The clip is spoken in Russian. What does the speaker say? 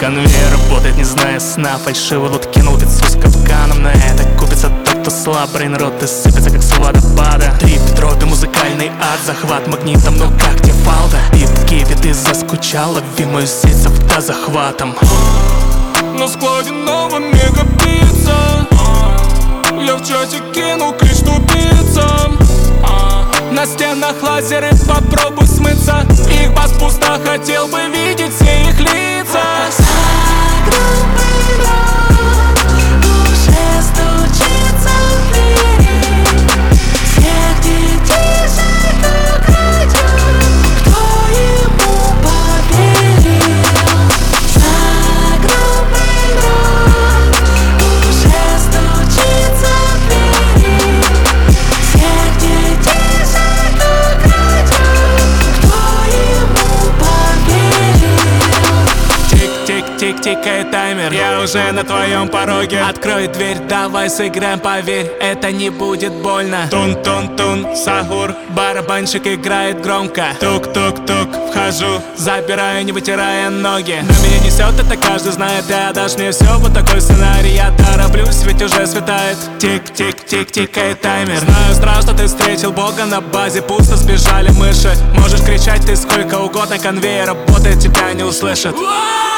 Конвейер работает, не зная сна. Фальшивый лут кинул пиццу с капканом. На это купится тот, кто слаб. Брейнрот и сыпется, как с водопада. Трип, дроби, музыкальный ад. Захват магнитом, ну как тебе фалда? Пипки, ты заскучал, лови мою сеть с автозахватом. На складе новая мегапицца. Я в чате кинул клич тупицам. На стенах лазеры, попробуй смыться. Их бас пусто, хотел бы видеть все их лица. Уже стучится в двери. Всех детей ждет радио. Кто ему поверил? Загробный рот уже стучится в двери. Всех детей ждет радио. Кто ему поверил? Тик-тик, тикает таймер. Я уже на твоем пороге. Открой дверь, давай сыграем, поверь, это не будет больно. Тун-тун-тун, сахур. Барабанщик играет громко. Тук-тук-тук, вхожу, забираю, не вытирая ноги. На меня несет, это каждый знает. Ты отдашь мне все, вот такой сценарий. Я тороплюсь, ведь уже светает. Тик-тик-тик, тикает таймер. Знаю, страшно, ты встретил Бога. На базе пусто, сбежали мыши. Можешь кричать ты сколько угодно. Конвейер работает, тебя не услышит.